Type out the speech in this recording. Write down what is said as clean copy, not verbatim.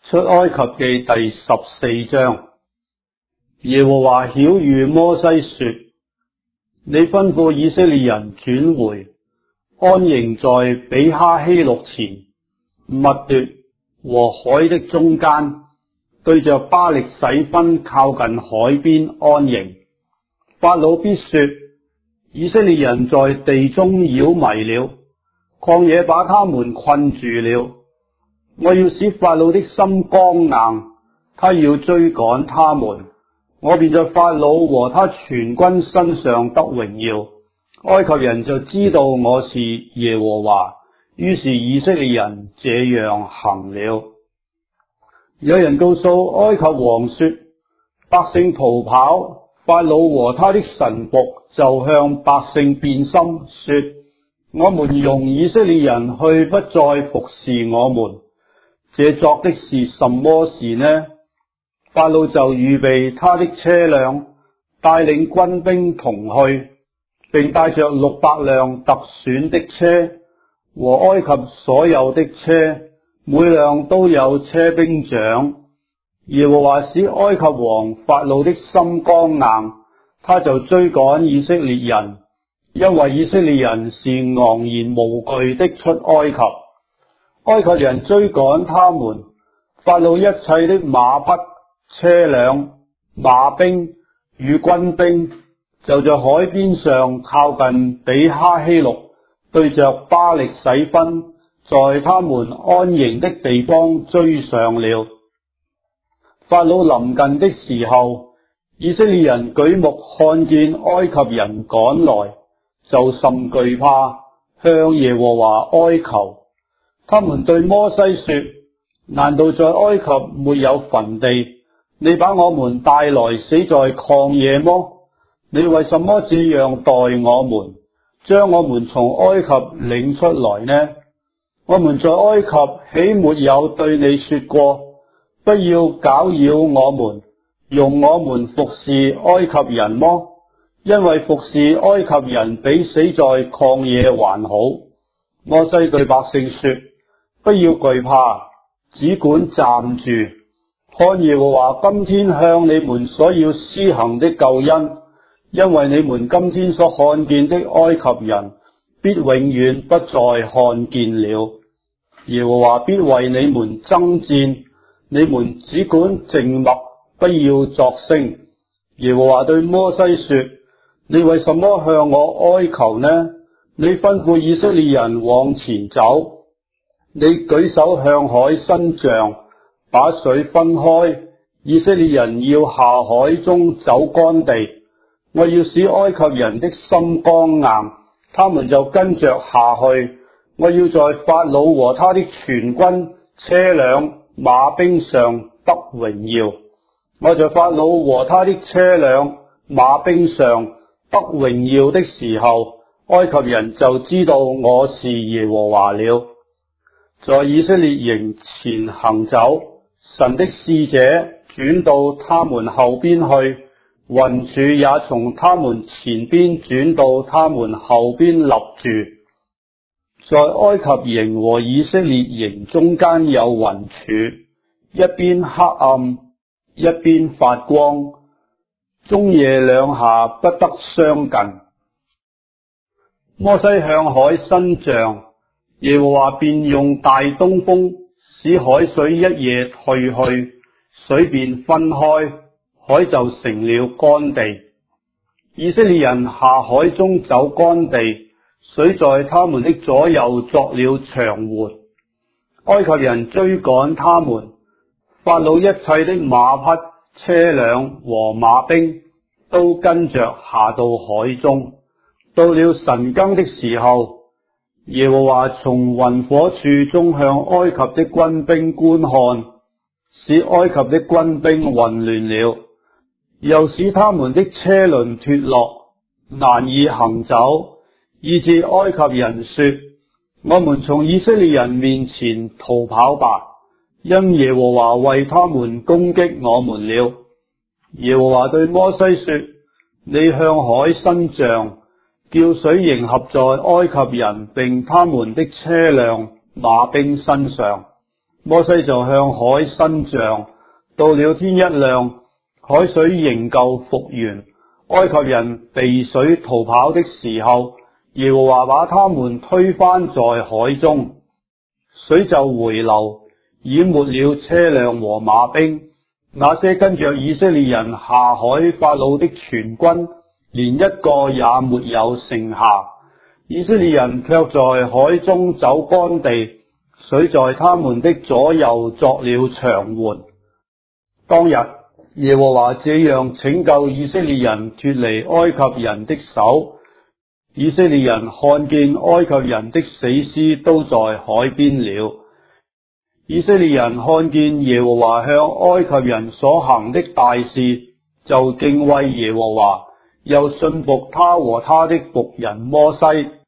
出埃及記第14章。耶和華曉諭摩西說：你吩咐以色列人轉回，安營在比哈希錄前，密奪和海的中間，對着巴力洗分靠近海邊安營。法老必說：以色列人在地中繞迷了，曠野把他們困住了。我要使法老的心剛硬，他要追趕他們，我便在法老和他全軍身上得榮耀。埃及人就知道我是耶和華，於是以色列人這樣行了。有人告訴埃及王說：百姓逃跑，法老和他的臣僕就向百姓變心，說：我們容以色列人去，不再服侍我們。這作的是什麼事呢？法老就預備他的車輛，帶領軍兵同去，並帶着600輛特選的車和埃及所有的車，每輛都有車兵長。耶和華使埃及王法老的心剛硬，他就追趕以色列人，因為以色列人是昂然無懼的出埃及。埃及人追趕他們，法老一切的馬匹、車輛、馬兵與軍兵，就在海邊上靠近比哈希錄，對着巴力洗分，在他們安營的地方追上了。法老臨近的時候，以色列人舉目看見埃及人趕來，就甚懼怕，向耶和華哀求。他們對摩西說：難道在埃及沒有墳地？你把我們帶來死在曠野麼？你為什麼這樣待我們，將我們從埃及領出來呢？我們在埃及豈沒有對你說過，不要攪擾我們，容我們服侍埃及人麼？因為服侍埃及人比死在曠野還好。摩西對百姓說：不要懼怕，只管站住，看耶和華今天向你們所要施行的救恩，因為你們今天所看見的埃及人，必永遠不再看見了。耶和華必為你們爭戰，你們只管靜默，不要作聲。耶和華對摩西說：你為什麼向我哀求呢？你吩咐以色列人往前走，你舉手向海伸杖，把水分開，以色列人要下海中走乾地。我要使埃及人的心剛硬，他們就跟着下去。我要在法老和他的全軍、車輛、馬兵上得榮耀。我在法老和他的車輛、馬兵上得榮耀的時候，埃及人就知道我是耶和華了。在以色列營前行走，神的使者轉到他們後邊去，雲柱也從他們前邊轉到他們後邊立住。在埃及營和以色列營中間有雲柱，一邊黑暗，一邊發光，中夜兩下不得相近。摩西向海伸杖，耶和華便用大東風使海水一夜退去，水便分開，海就成了乾地。以色列人下海中走乾地，水在他們的左右作了牆垣。埃及人追趕他們，法老一切的馬匹、車輛和馬兵都跟着下到海中。到了晨更的時候，耶和華從雲火柱中向埃及的軍兵觀看，使埃及的軍兵混亂了，又使他們的車輪脫落，難以行走，以致埃及人說：我們從以色列人面前逃跑吧，因耶和華為他們攻擊我們了。耶和華對摩西說：你向海伸杖，叫水迎合在埃及人並他們的車輛馬兵身上。 摩西就向海伸杖，到了天一亮，海水仍舊復原。埃及人避水逃跑的時候，耶和華把他們推翻在海中，水就回流，淹沒了車輛和馬兵。那些跟着以色列人下海法老的全軍，連一個也沒有剩下。以色列人卻在海中走乾地，水在他們的左右作了牆垣。當日耶和華這樣拯救以色列人脫離埃及人的手。以色列人看見埃及人的死屍都在海邊了。以色列人看見耶和華向埃及人所行的大事，就敬畏耶和華，又信服他和他的僕人摩西。